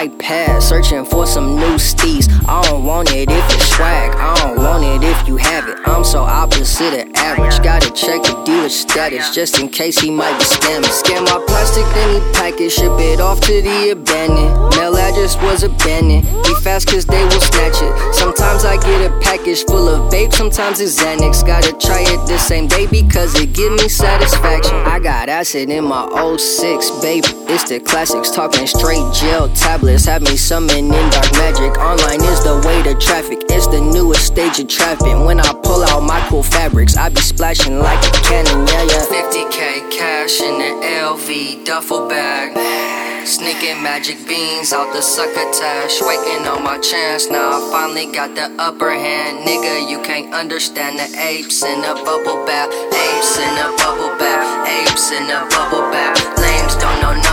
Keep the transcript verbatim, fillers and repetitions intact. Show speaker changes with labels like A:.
A: iPad, searching for some new steez. I don't want it if it's swag, I don't want it if you have it. I'm so opposite of average, gotta check the dealer status just in case he might be scamming. Scan my plastic, then he pack it, ship it off to the abandoned. Mail address was abandoned, be fast cause they will snatch it. Sometimes I get a package full of vape, sometimes it's Xanax. Gotta try it the same day because it give me satisfaction. I got acid in my oh six, baby, it's the classics. Talking straight gel tablets, have me summoning dark magic. Online is the way to traffic, it's the newest stage of traffic. When I pull out my cool fabrics, I be splashing like a cannon, yeah, yeah. fifty K cash in the L V duffel bag, sneaking magic beans out the succotash. Waiting on my chance, now I finally got the upper hand. Nigga, you can't understand the apes in a bubble bath. Apes in a bubble bath, apes in a bubble bath. Lames don't know